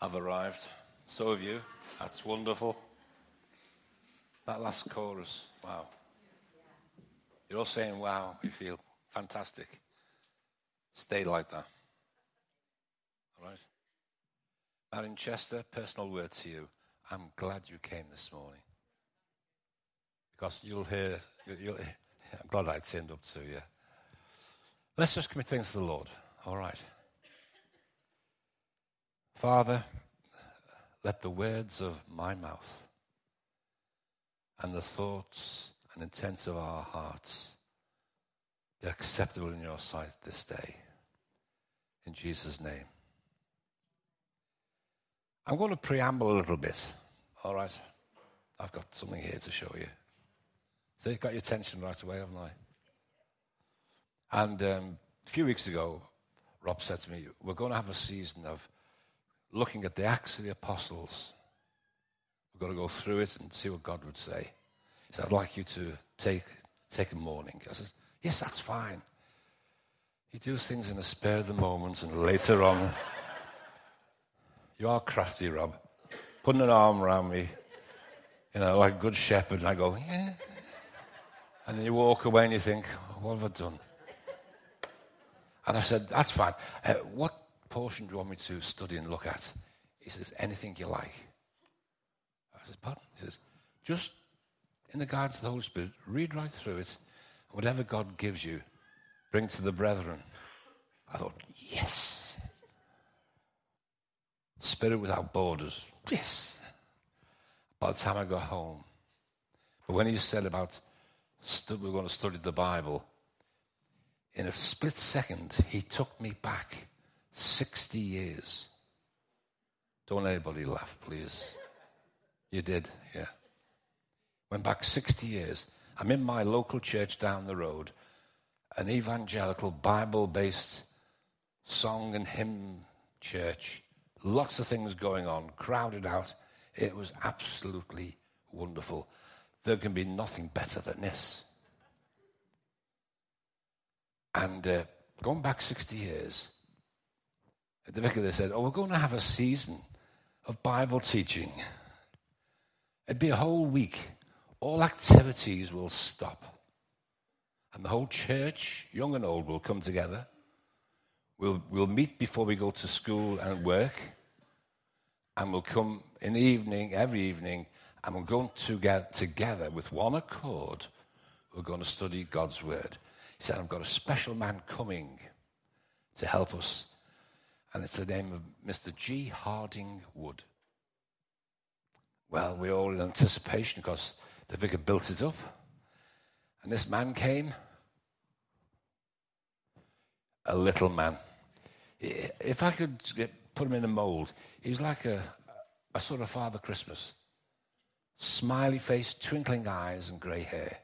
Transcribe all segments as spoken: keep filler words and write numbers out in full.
have arrived. So have you. That's wonderful. That last chorus, wow. You're all saying, wow, you feel fantastic. Stay like that. All right? Marion Chester, personal word to you. I'm glad you came this morning. Because you'll hear, you'll, you'll, I'm glad I turned up too, yeah. Let's just commit things to the Lord. All right. Father, let the words of my mouth and the thoughts and intents of our hearts be acceptable in your sight this day. In Jesus' name. I'm going to preamble a little bit. All right. I've got something here to show you. So you've got your attention right away, haven't I? And um, a few weeks ago, Rob said to me, we're going to have a season of looking at the Acts of the Apostles. We're going to go through it and see what God would say. He said, I'd like you to take take a morning. I said, yes, that's fine. You do things in the spur of the moment, and later on, you are crafty, Rob. Putting an arm around me, you know, like a good shepherd, and I go, yeah. And then you walk away and you think, what have I done? And I said, that's fine. Uh, what portion do you want me to study and look at? He says, anything you like. I said, pardon? He says, just in the guidance of the Holy Spirit, read right through it, and whatever God gives you, bring to the brethren. I thought, yes. Spirit without borders. Yes. By the time I got home. But when he said about stu- we're going to study the Bible, in a split second, he took me back sixty years. Don't let anybody laugh, please. You did, yeah. Went back sixty years. I'm in my local church down the road, an evangelical, Bible-based song and hymn church. Lots of things going on, crowded out. It was absolutely wonderful. There can be nothing better than this. And uh, going back sixty years, the vicar there said, oh, we're going to have a season of Bible teaching. It'd be a whole week. All activities will stop. And the whole church, young and old, will come together. We'll, we'll meet before we go to school and work. And we'll come in the evening, every evening, and we're going to get together with one accord. We're going to study God's Word. He said, I've got a special man coming to help us. And it's the name of Mister G. Harding Wood. Well, we're all in anticipation because the vicar built it up. And this man came. A little man. If I could get, put him in a mold, he was like a, a sort of Father Christmas. Smiley face, twinkling eyes, and grey hair.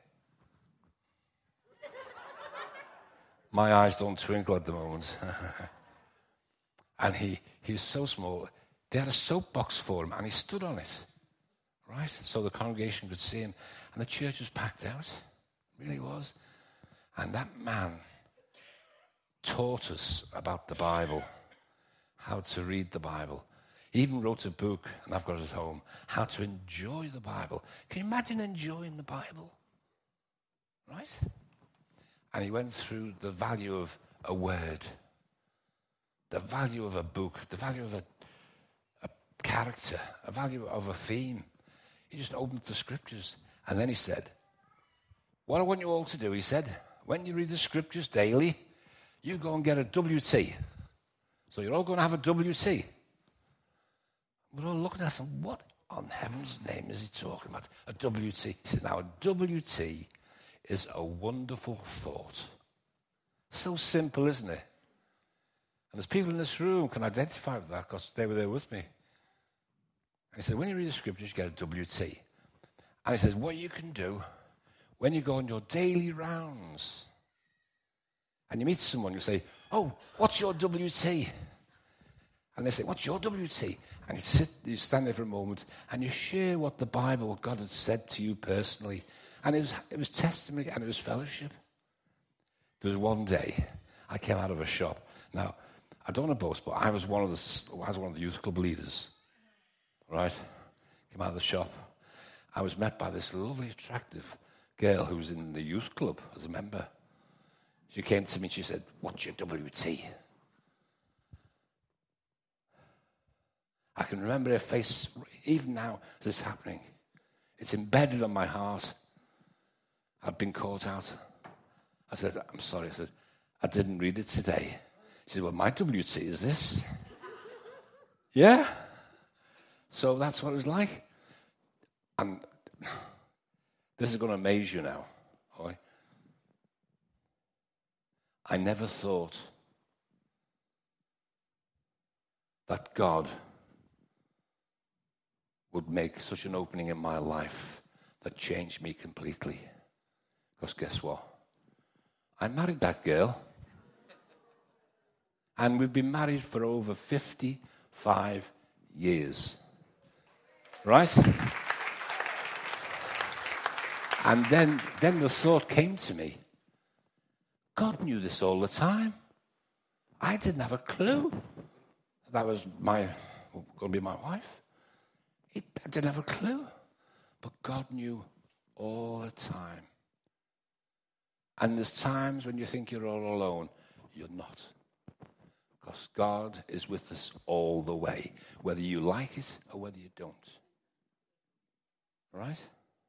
My eyes don't twinkle at the moment. And he, he was so small. They had a soapbox for him, and he stood on it, right? So the congregation could see him. And the church was packed out. It really was. And that man taught us about the Bible, how to read the Bible. He even wrote a book, and I've got it at home, how to enjoy the Bible. Can you imagine enjoying the Bible? Right? And he went through the value of a word, the value of a book, the value of a, a character, a value of a theme. He just opened the scriptures. And then he said, what I want you all to do, he said, when you read the scriptures daily, you go and get a W T. So you're all going to have a W T. We're all looking at him, what on heaven's name is he talking about? A W T. He said, now a W T is a wonderful thought. So simple, isn't it? And there's people in this room can identify with that because they were there with me. And he said, when you read the scriptures, you get a W T. And he says, what you can do when you go on your daily rounds and you meet someone, you say, oh, what's your W T? And they say, what's your W T? And you sit, you stand there for a moment and you share what the Bible, what God had said to you personally. And it was, it was testimony and it was fellowship. There was one day I came out of a shop. Now, I don't want to boast, but I was one of the I was one of the youth club leaders. Right? Came out of the shop. I was met by this lovely, attractive girl who was in the youth club as a member. She came to me and she said, "What's your W T?" I can remember her face even now as it's happening. It's embedded on my heart. I've been caught out. I said, "I'm sorry." I said, "I didn't read it today." She said, "Well, my W T is this." Yeah. So that's what it was like. And this is going to amaze you now. Right? I never thought that God would make such an opening in my life that changed me completely. Because guess what? I married that girl. And we've been married for over fifty-five years. Right? And then, then the thought came to me, God knew this all the time. I didn't have a clue that was my going to be my wife. It, I didn't have a clue. But God knew all the time. And there's times when you think you're all alone. You're not. Because God is with us all the way, whether you like it or whether you don't. Right?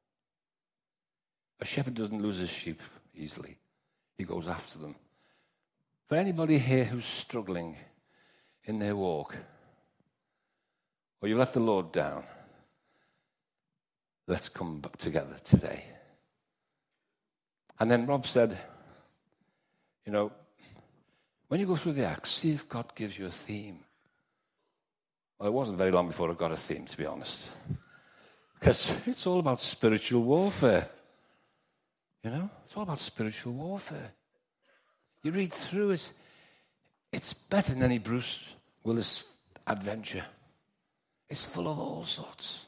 A shepherd doesn't lose his sheep easily. He goes after them. For anybody here who's struggling in their walk, or you let the Lord down, let's come back together today. And then Rob said, you know, when you go through the Acts, see if God gives you a theme. Well, it wasn't very long before I got a theme, to be honest. Because it's all about spiritual warfare. You know, it's all about spiritual warfare. You read through it, it's better than any Bruce Willis adventure. It's full of all sorts.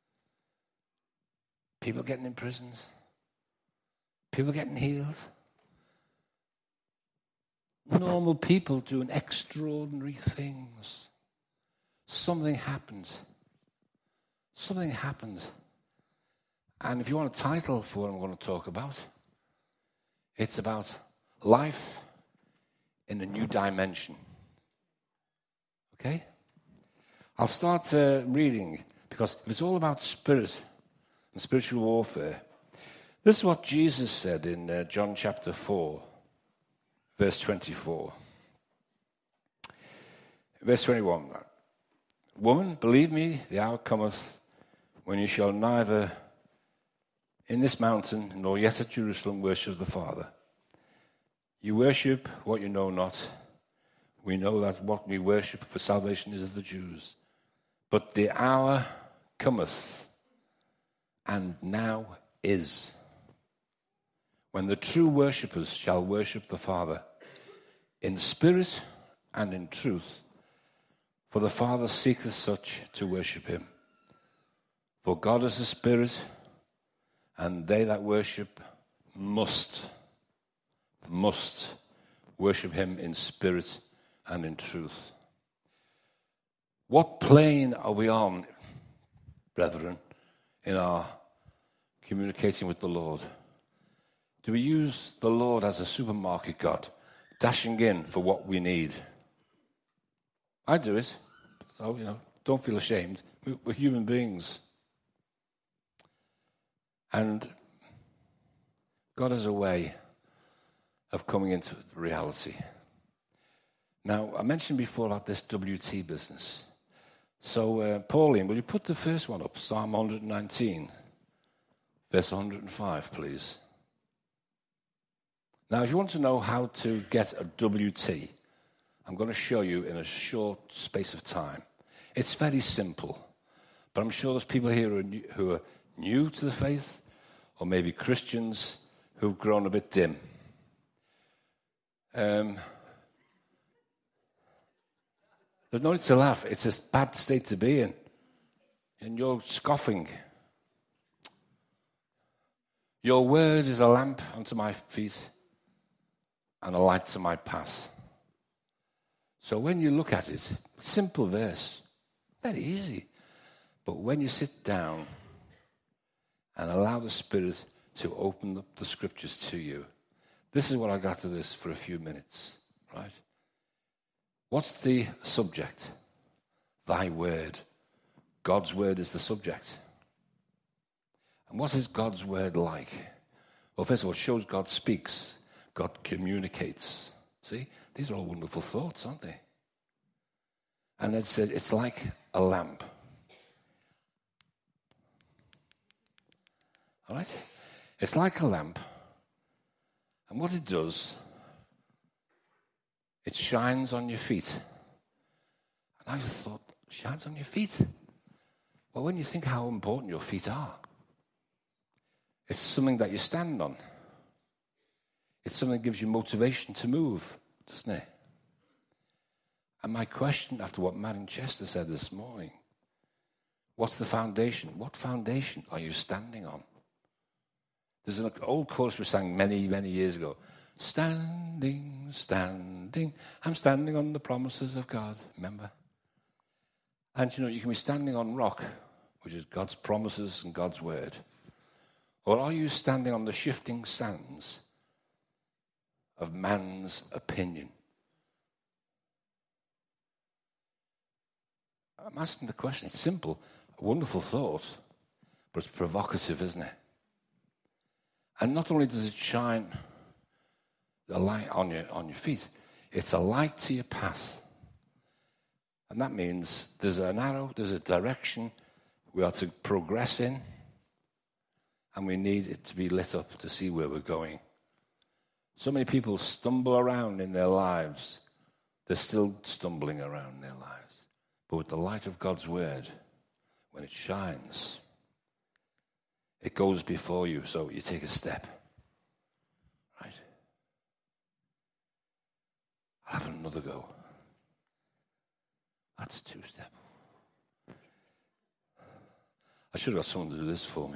People getting imprisoned. People getting healed. Normal people doing extraordinary things. Something happened. Something happened. And if you want a title for what I'm going to talk about, it's about life in a new dimension. Okay? I'll start uh, reading, because if it's all about spirit and spiritual warfare, this is what Jesus said in uh, John chapter four, verse twenty-four. Verse twenty-one. Woman, believe me, the hour cometh when you shall neither in this mountain nor yet at Jerusalem worship the Father. You worship what you know not. We know that what we worship for salvation is of the Jews. But the hour cometh, and now is, when the true worshippers shall worship the Father in spirit and in truth. For the Father seeketh such to worship him. For God is a spirit, and they that worship must, must worship him in spirit and in truth. What plane are we on, brethren, in our communicating with the Lord? Do we use the Lord as a supermarket God, dashing in for what we need? I do it. So, you know, don't feel ashamed. We're human beings. And God has a way of coming into reality. Now, I mentioned before about this W T business. So, uh, Pauline, will you put the first one up? Psalm one nineteen, verse one hundred five, please. Now, if you want to know how to get a W T, I'm going to show you in a short space of time. It's very simple, but I'm sure there's people here who are new, who are new to the faith, or maybe Christians who've grown a bit dim. Um, there's no need to laugh. It's a bad state to be in. And you're scoffing. Your word is a lamp unto my feet and a light to my path. So when you look at it, simple verse, very easy. But when you sit down and allow the Spirit to open up the scriptures to you, this is what I got to this for a few minutes, right? What's the subject? Thy word. God's word is the subject. And what is God's word like? Well, first of all, it shows God speaks. God communicates. See? These are all wonderful thoughts, aren't they? And it said it's like a lamp. All right? It's like a lamp. And what it does, it shines on your feet. And I just thought, shines on your feet? Well, when you think how important your feet are, it's something that you stand on. It's something that gives you motivation to move, doesn't it? And my question after what Marion Chester said this morning, what's the foundation? What foundation are you standing on? There's an old chorus we sang many, many years ago. Standing, standing, I'm standing on the promises of God. Remember? And you know, you can be standing on rock, which is God's promises and God's word. Or are you standing on the shifting sands of man's opinion? I'm asking the question. It's simple, a wonderful thought, but it's provocative, isn't it? And not only does it shine the light on your, on your feet, it's a light to your path. And that means there's an arrow, there's a direction we are to progress in, and we need it to be lit up to see where we're going. So many people stumble around in their lives. They're still stumbling around in their lives. But with the light of God's word, when it shines, it goes before you, so you take a step. Right? I'll have another go. That's two step. I should have got someone to do this for me.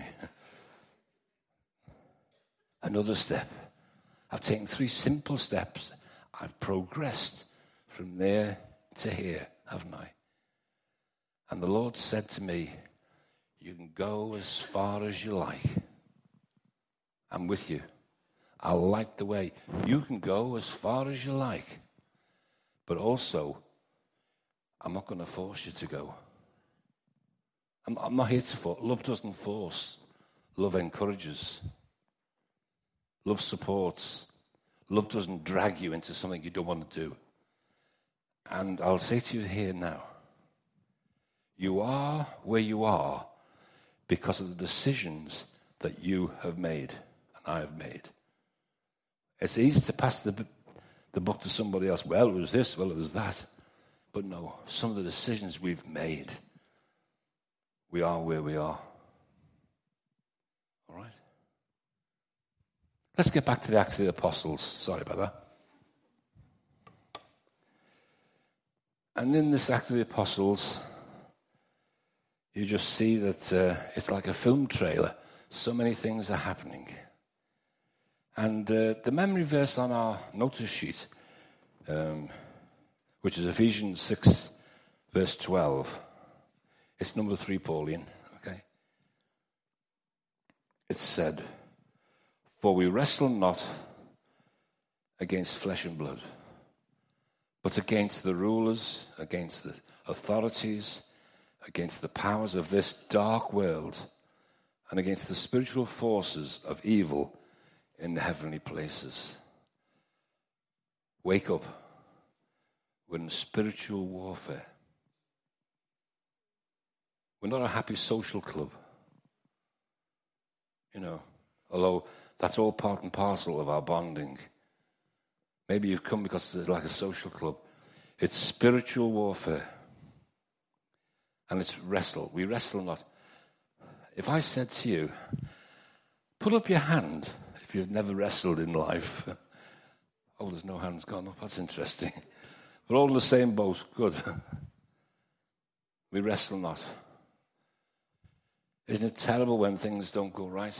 Another step. I've taken three simple steps. I've progressed from there to here, haven't I? And the Lord said to me, you can go as far as you like. I'm with you. I'll light the way. You can go as far as you like. But also, I'm not going to force you to go. I'm, I'm not here to force. Love doesn't force. Love encourages. Love supports. Love doesn't drag you into something you don't want to do. And I'll say to you here now, you are where you are because of the decisions that you have made and I have made. It's easy to pass the, the book to somebody else. Well, it was this, well, it was that. But no, some of the decisions we've made, we are where we are. All right? Let's get back to the Acts of the Apostles. Sorry about that. And in this Act of the Apostles, you just see that uh, it's like a film trailer. So many things are happening. And uh, the memory verse on our notice sheet, um, which is Ephesians six, verse twelve, it's number three, Pauline, okay? It said, for we wrestle not against flesh and blood, but against the rulers, against the authorities, against the powers of this dark world, and against the spiritual forces of evil in the heavenly places. Wake up. We're in spiritual warfare. We're not a happy social club. You know, although that's all part and parcel of our bonding. Maybe you've come because it's like a social club. It's spiritual warfare. And it's wrestle. We wrestle not. If I said to you, put up your hand if you've never wrestled in life. Oh, there's no hands gone up. That's interesting. We're all in the same boat. Good. We wrestle not. Isn't it terrible when things don't go right?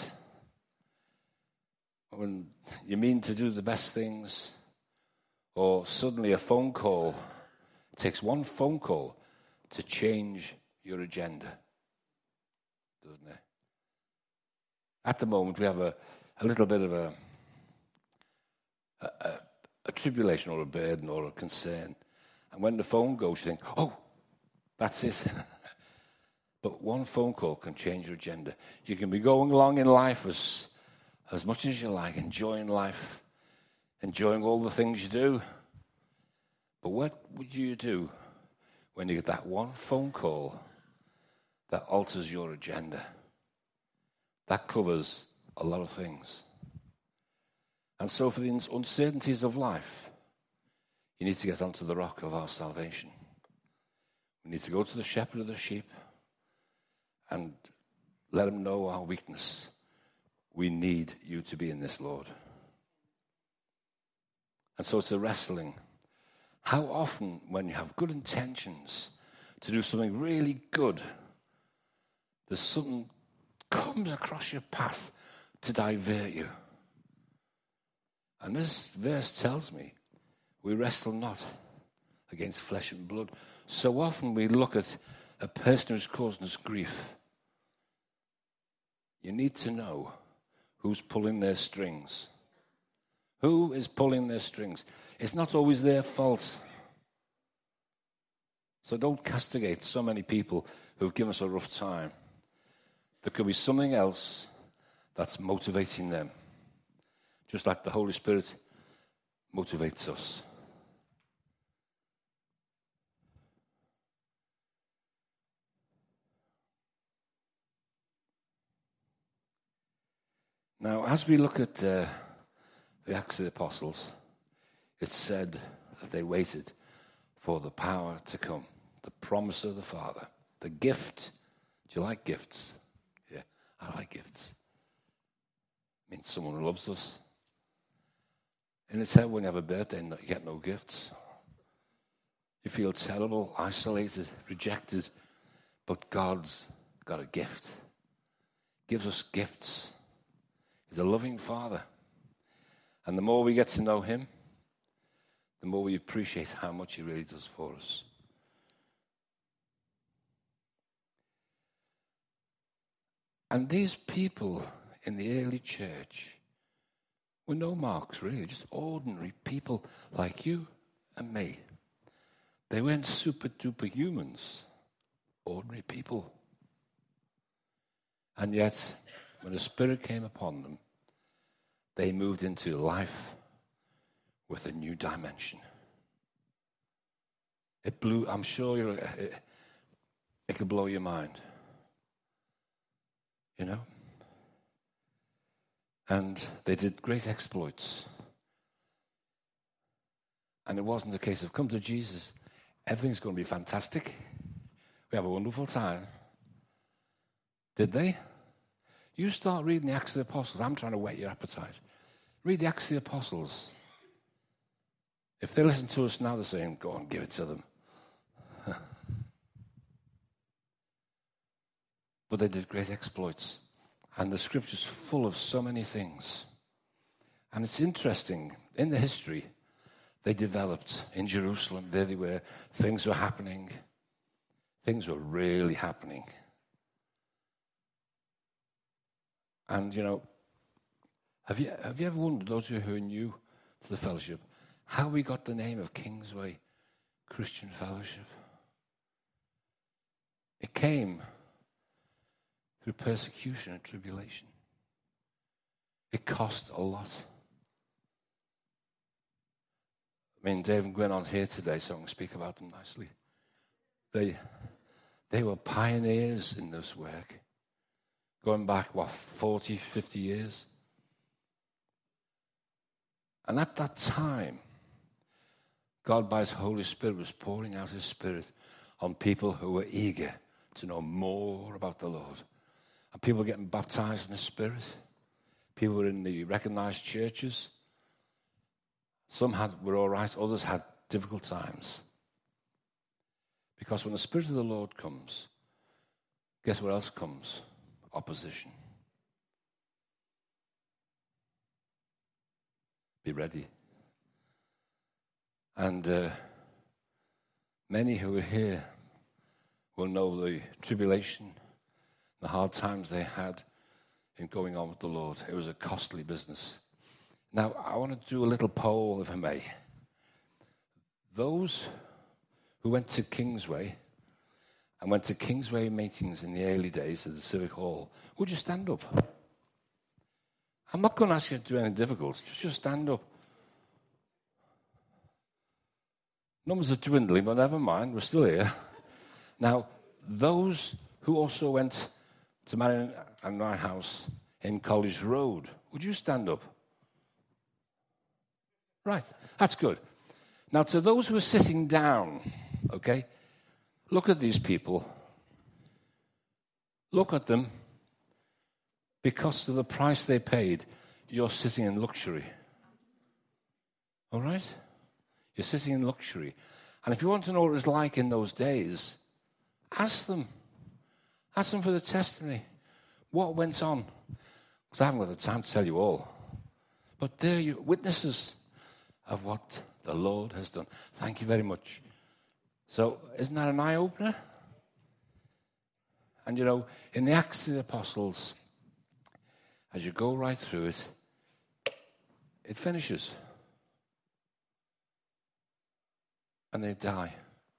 When you mean to do the best things, or suddenly a phone call It takes one phone call to change your agenda, doesn't it? At the moment, we have a, a little bit of a, a, a, a tribulation or a burden or a concern. And when the phone goes, you think, oh, that's it. But one phone call can change your agenda. You can be going along in life as, as much as you like, enjoying life, enjoying all the things you do. But what would you do when you get that one phone call that alters your agenda? That covers a lot of things. And so for the uncertainties of life, you need to get onto the rock of our salvation. We need to go to the shepherd of the sheep and let him know our weakness. We need you to be in this, Lord. And so it's a wrestling. How often, when you have good intentions to do something really good, there's something comes across your path to divert you. And this verse tells me we wrestle not against flesh and blood. So often we look at a person who's causing us grief. You need to know who's pulling their strings. Who is pulling their strings? It's not always their fault. So don't castigate so many people who've given us a rough time. There could be something else that's motivating them. Just like the Holy Spirit motivates us. Now, as we look at uh, the Acts of the Apostles, it's said that they waited for the power to come, the promise of the Father, the gift. Do you like gifts? Yeah, I like gifts. It means someone who loves us. And it's how when you have a birthday and you get no gifts. You feel terrible, isolated, rejected. But God's got a gift. Gives us gifts. He's a loving Father. And the more we get to know him, the more we appreciate how much he really does for us. And these people in the early church were no marks, really, just ordinary people like you and me. They weren't super-duper humans, ordinary people. And yet, when the Spirit came upon them, they moved into life with a new dimension. It blew, I'm sure you're, it, it could blow your mind. You know? And they did great exploits. And it wasn't a case of come to Jesus, everything's going to be fantastic. We have a wonderful time. Did they? You start reading the Acts of the Apostles. I'm trying to whet your appetite. Read the Acts of the Apostles. If they listen to us now, they're saying, go on, give it to them. But they did great exploits. And the scripture's full of so many things. And it's interesting, in the history, they developed in Jerusalem. There they were. Things were happening. Things were really happening. And, you know, have you, have you ever wondered, those of you who are new to the fellowship, how we got the name of Kingsway Christian Fellowship? It came through persecution and tribulation. It cost a lot. I mean, Dave and Gwen aren't here today, so I can speak about them nicely. They, they were pioneers in this work. Going back, what, forty, fifty years? And at that time, God, by his Holy Spirit, was pouring out his Spirit on people who were eager to know more about the Lord. And people were getting baptized in the Spirit. People were in the recognized churches. Some had were all right, others had difficult times. Because when the Spirit of the Lord comes, guess what else comes? Opposition. Be ready. And uh, Many who are here will know the tribulation, the hard times they had in going on with the Lord. It was a costly business. Now, I want to do a little poll, if I may. Those who went to Kingsway and went to Kingsway meetings in the early days at the Civic Hall, would you stand up? I'm not going to ask you to do anything difficult. Just, just stand up. Numbers are dwindling, but never mind. We're still here. Now, those who also went to Marion and my house in College Road, would you stand up? Right, that's good. Now, to those who are sitting down, okay, look at these people. Look at them. Because of the price they paid, you're sitting in luxury. All right? You're sitting in luxury. And if you want to know what it was like in those days, ask them. Ask them for the testimony. What went on? Because I haven't got the time to tell you all. But they're you, witnesses of what the Lord has done. Thank you very much. So, isn't that an eye-opener? And you know, in the Acts of the Apostles, as you go right through it, it finishes. And they die.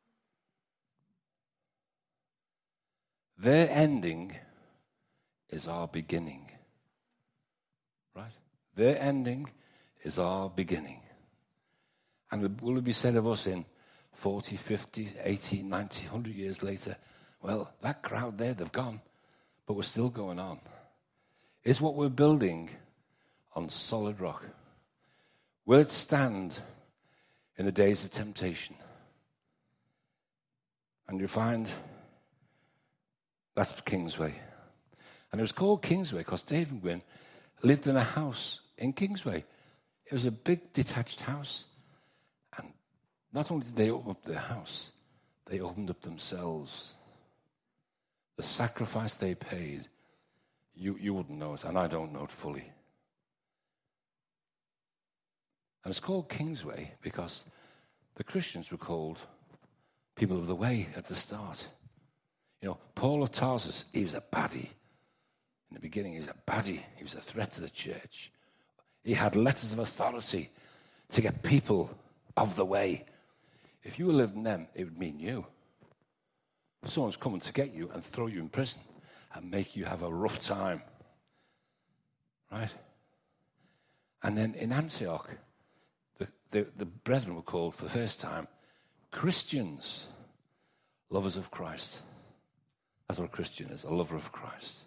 Their ending is our beginning. Right? Their ending is our beginning. And will it be said of us in forty, fifty, eighty, ninety, one hundred years later, well, that crowd there, they've gone, but we're still going on. Is what we're building on solid rock? Will it stand in the days of temptation? And you find that's Kingsway. And it was called Kingsway because Dave and Gwyn lived in a house in Kingsway. It was a big detached house. And not only did they open up their house, they opened up themselves. The sacrifice they paid, you, you wouldn't know it, and I don't know it fully. And it's called Kingsway because the Christians were called people of the way at the start. You know, Paul of Tarsus, he was a baddie. In the beginning, he was a baddie. He was a threat to the church. He had letters of authority to get people of the way. If you were living them, it would mean you. Someone's coming to get you and throw you in prison and make you have a rough time. Right? And then in Antioch, the, the, the brethren were called for the first time Christians, lovers of Christ. That's what a Christian is, a lover of Christ.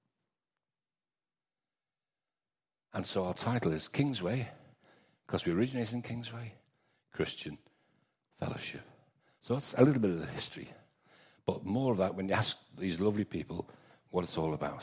And so our title is Kingsway, because we originate in Kingsway, Christian Fellowship. So that's a little bit of the history. But more of that when you ask these lovely people what it's all about.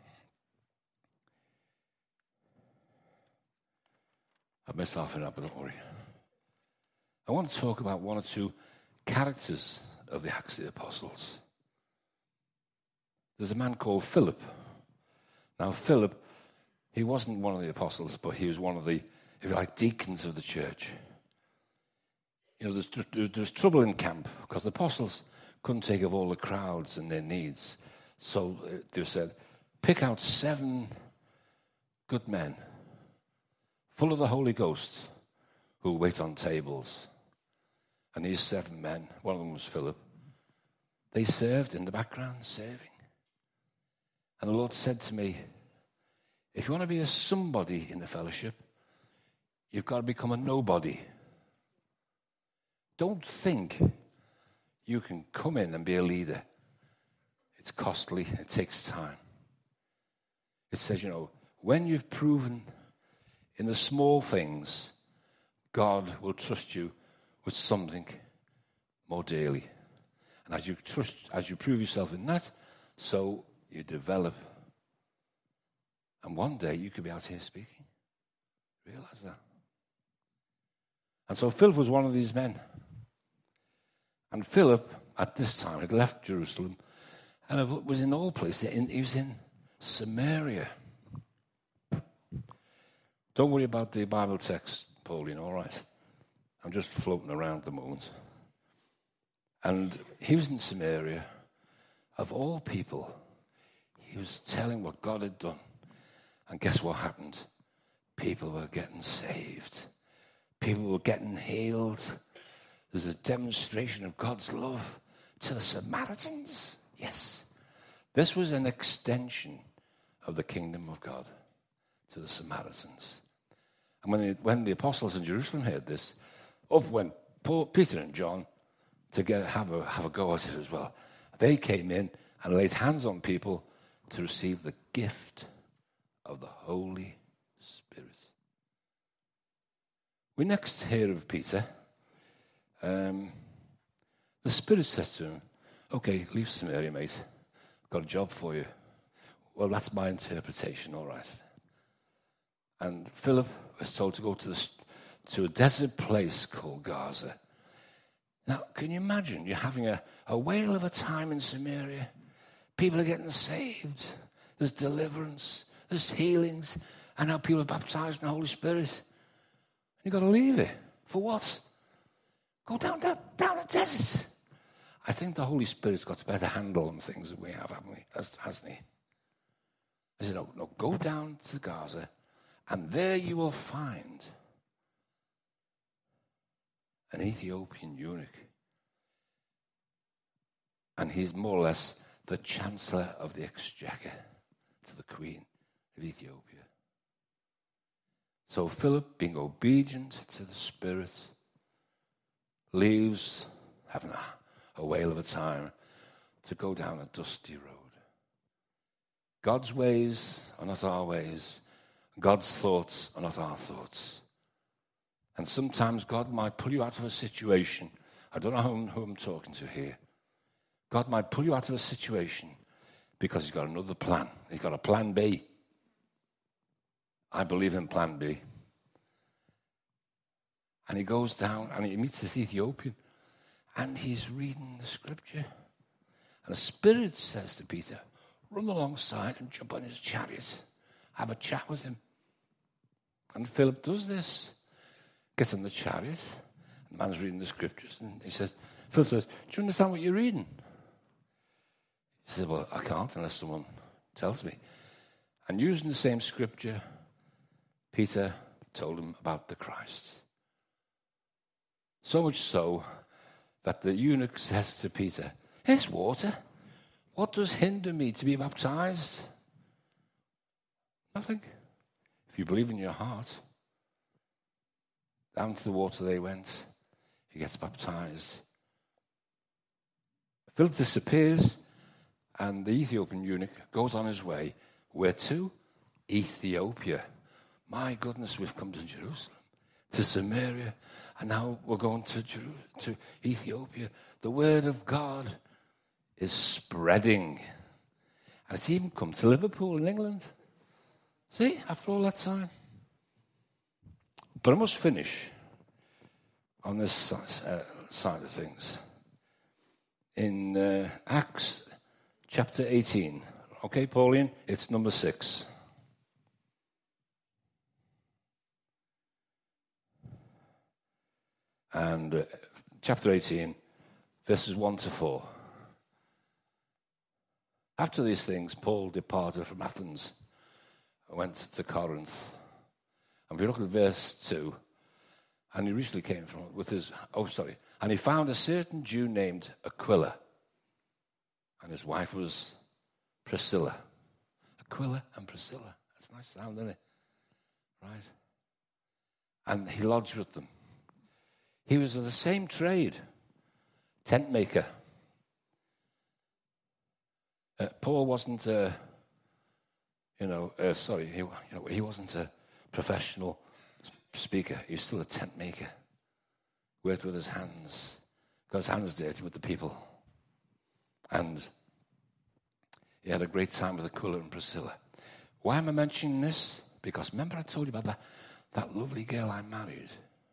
I've missed half an hour, but don't worry. I want to talk about one or two characters of the Acts of the Apostles. There's a man called Philip. Now, Philip, he wasn't one of the apostles, but he was one of the, if you like, deacons of the church. You know, there's, there's trouble in camp because the apostles couldn't take of all the crowds and their needs. So they said, pick out seven good men, full of the Holy Ghost, who wait on tables. And these seven men, one of them was Philip, they served in the background, serving. And the Lord said to me, if you want to be a somebody in the fellowship, you've got to become a nobody. Don't think you can come in and be a leader. It's costly. It takes time. It says, you know, when you've proven in the small things, God will trust you with something more dearly. And as you trust, as you prove yourself in that, so you develop. And one day you could be out here speaking. Realize that. And so Philip was one of these men. And Philip, at this time, had left Jerusalem and was in all places. He was in Samaria. Don't worry about the Bible text, Pauline, all right? I'm just floating around at the moment. And he was in Samaria. Of all people, he was telling what God had done. And guess what happened? People were getting saved. People were getting healed. There's a demonstration of God's love to the Samaritans. Yes. This was an extension of the kingdom of God to the Samaritans. And when the, when the apostles in Jerusalem heard this, up went Paul, Peter and John to get, have, a, have a go at it as well. They came in and laid hands on people to receive the gift of the Holy Spirit. We next hear of Peter. Um, the Spirit says to him, okay, leave Samaria, mate. I've got a job for you. Well, that's my interpretation, all right. And Philip was told to go to, the, to a desert place called Gaza. Now, can you imagine? You're having a, a whale of a time in Samaria. People are getting saved. There's deliverance. There's healings. And now people are baptized in the Holy Spirit. You've got to leave it. For what? Go down, down, down the desert. I think the Holy Spirit's got a better handle on things than we have, haven't we? Hasn't he? I said, no, no, go down to Gaza, and there you will find an Ethiopian eunuch. And he's more or less the Chancellor of the Exchequer to the Queen of Ethiopia. So Philip, being obedient to the Spirit, leaves, having a, a whale of a time, to go down a dusty road. God's ways are not our ways. God's thoughts are not our thoughts. And sometimes God might pull you out of a situation. I don't know who, who I'm talking to here. God might pull you out of a situation because he's got another plan. He's got a plan B. I believe in plan B. And he goes down and he meets this Ethiopian and he's reading the scripture. And the Spirit says to Peter, run alongside and jump on his chariot. Have a chat with him. And Philip does this. Gets on the chariot. The man's reading the scriptures. And he says, Philip says, do you understand what you're reading? He says, well, I can't unless someone tells me. And using the same scripture, Peter told him about the Christ. So much so that the eunuch says to Peter, here's water. What does hinder me to be baptized? Nothing. If you believe in your heart. Down to the water they went. He gets baptized. Philip disappears, and the Ethiopian eunuch goes on his way. Where to? Ethiopia. My goodness, we've come to Jerusalem, to Samaria, and now we're going to, Jeru- to Ethiopia. The word of God is spreading. And it's even come to Liverpool in England. See, after all that time. But I must finish on this uh, side of things. In uh, Acts chapter eighteen. Okay, Pauline, it's number six. And uh, chapter eighteen, verses one to four. After these things, Paul departed from Athens and went to Corinth. And we look at verse two, and he recently came from with his, oh, sorry, and he found a certain Jew named Aquila, and his wife was Priscilla. Aquila and Priscilla. That's a nice sound, isn't it? Right? And he lodged with them. He was of the same trade, tent maker. Uh, Paul wasn't a, you know, uh, sorry, he, you know, he wasn't a professional speaker. He was still a tent maker. Worked with his hands. Got his hands dirty with the people. And he had a great time with Aquila and Priscilla. Why am I mentioning this? Because remember I told you about that, that lovely girl I married?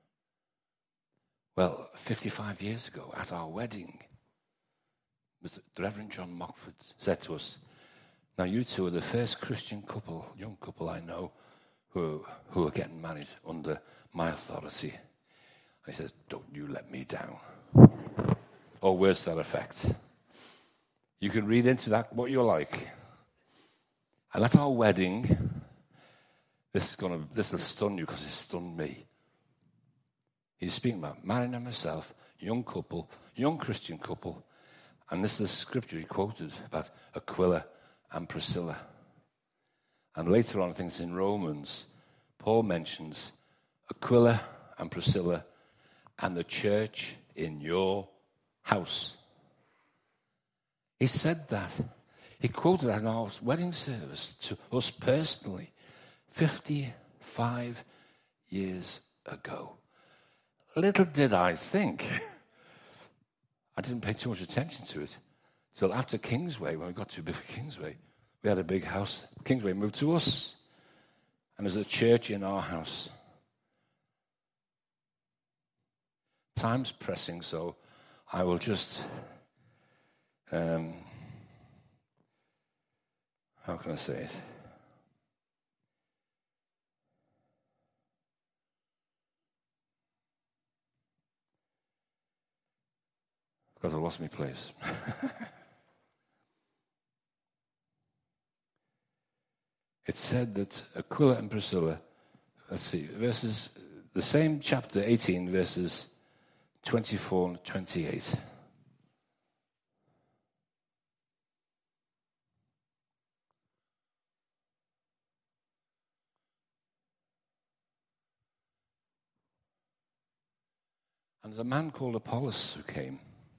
Well, fifty-five years ago, at our wedding, the Reverend John Mockford said to us, now you two are the first Christian couple, young couple I know, who, who are getting married under my authority. And he says, don't you let me down. or words to that effect. You can read into that what you like. And at our wedding, this is gonna this will stun you because it stunned me. He's speaking about Marion and myself, young couple, young Christian couple, and this is the scripture he quoted about Aquila and Priscilla. And later on, I think it's in Romans, Paul mentions Aquila and Priscilla and the church in your house. He said that. He quoted that in our wedding service to us personally fifty-five years ago. Little did I think, I didn't pay too much attention to it till after Kingsway, when we got too big for Kingsway. We had a big house. Kingsway moved to us, and there's a church in our house. Time's pressing, so I will just, um, how can I say it? Because I lost my place. It said that Aquila and Priscilla, let's see, verses, the same chapter eighteen, verses twenty-four and twenty-eight. And there's a man called Apollos who came,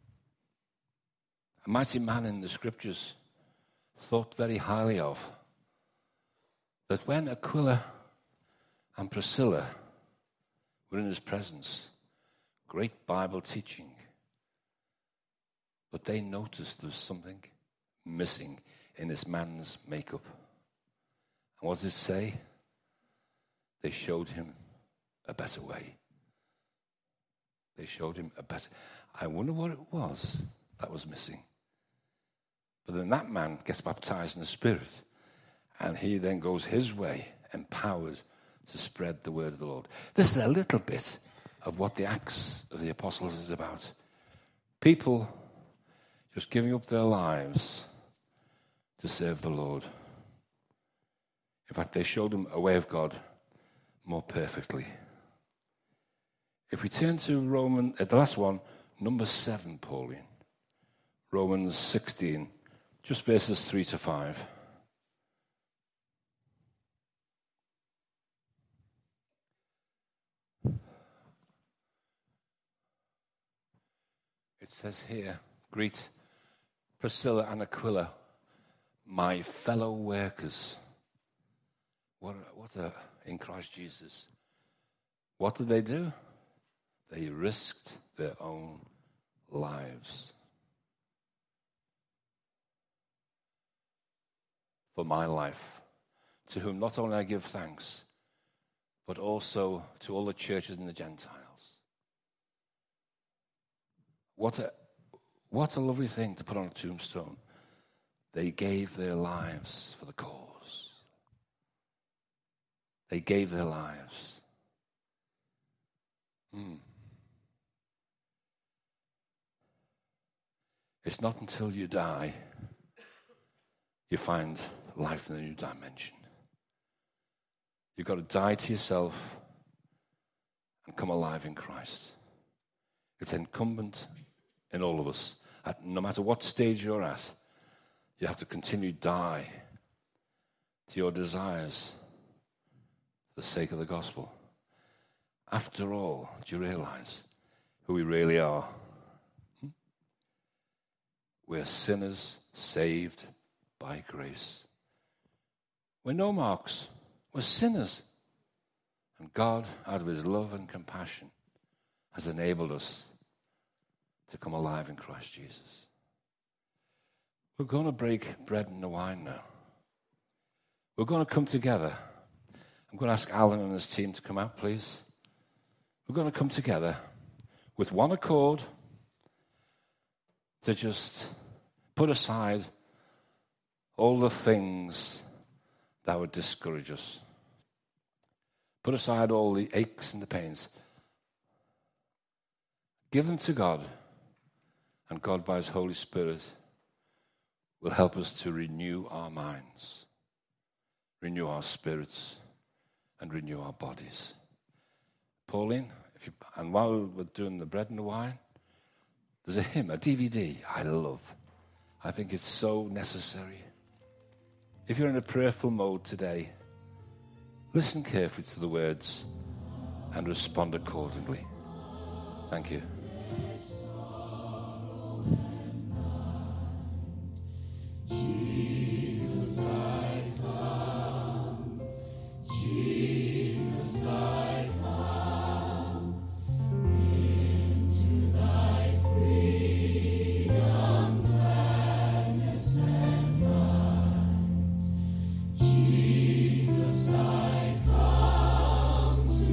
a mighty man in the scriptures, thought very highly of, that when Aquila and Priscilla were in his presence, great Bible teaching, but they noticed there was something missing in this man's makeup. And what does it say? They showed him a better way. They showed him a better... I wonder what it was that was missing. But then that man gets baptized in the Spirit, and he then goes his way, empowered to spread the word of the Lord. This is a little bit of what the Acts of the Apostles is about. People just giving up their lives to serve the Lord. In fact, they showed him a way of God more perfectly. If we turn to Roman, uh, the last one, number seven, Pauline, Romans sixteen, just verses three to five. It says here, greet Priscilla and Aquila, my fellow workers. What, what a, in Christ Jesus. What did they do? They risked their own lives for my life, to whom not only I give thanks, but also to all the churches and the Gentiles. What a, what a lovely thing to put on a tombstone. They gave their lives for the cause. They gave their lives. Hmm. It's not until you die you find life in a new dimension. You've got to die to yourself and come alive in Christ. It's incumbent in all of us, at no matter what stage you're at, you have to continue to die to your desires for the sake of the gospel. After all, do you realize who we really are? Hmm? We're sinners saved by grace. We're no marks. We're sinners. And God, out of his love and compassion, has enabled us to come alive in Christ Jesus. We're going to break bread and the wine now. We're going to come together. I'm going to ask Alan and his team to come out, please. We're going to come together with one accord to just put aside all the things that would discourage us. Put aside all the aches and the pains. Give them to God And God, by his Holy Spirit, will help us to renew our minds, renew our spirits, and renew our bodies. Pauline, if you, and while we're doing the bread and the wine, there's a hymn, a D V D I love. I think it's so necessary. If you're in a prayerful mode today, listen carefully to the words and respond accordingly. Thank you. Jesus, I come. Jesus, I come into thy freedom, gladness, and light. Jesus, I come to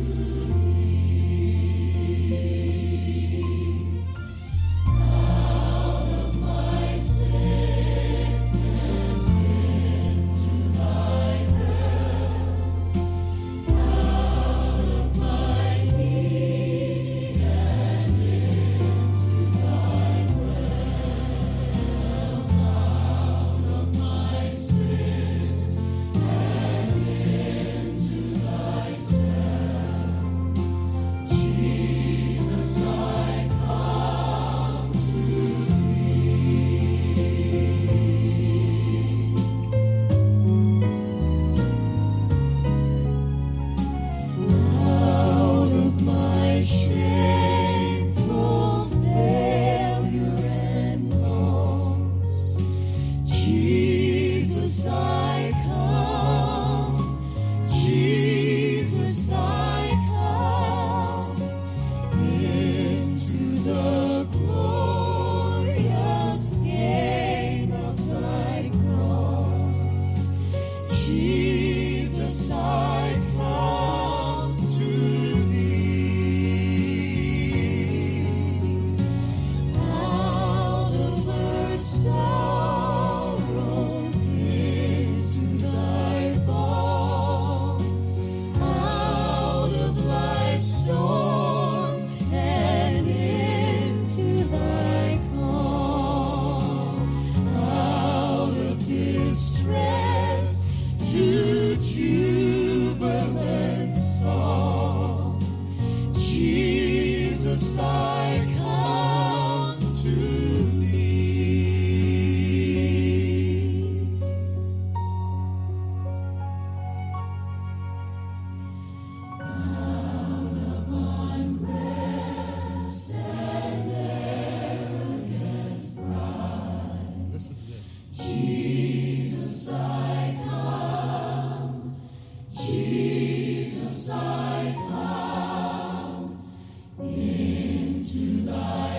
thee. Out of my sickness into thy help, out of my need and into thy well, out of my sin and into thyself. Jesus, I come to out of my shameful failure and loss. Jesus, I come. Jesus, I come into the glorious gain of thy cross. Jesus, I come to thee. Out of earth's sorrows into thy balm, out of life's storms and into thy calm, out of distress to jubilant song. Jesus, I come to thee. Out of unrest and arrogant pride. Listen to this. Jesus, I come. Jesus, I come into thy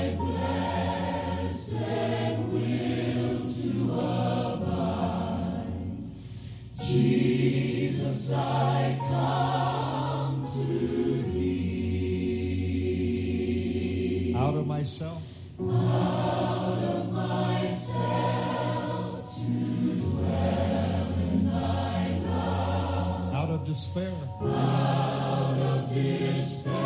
blessed will to abide. Jesus, I come to thee. Out of myself, Out of myself to dwell in thy love. out of despair, Out of despair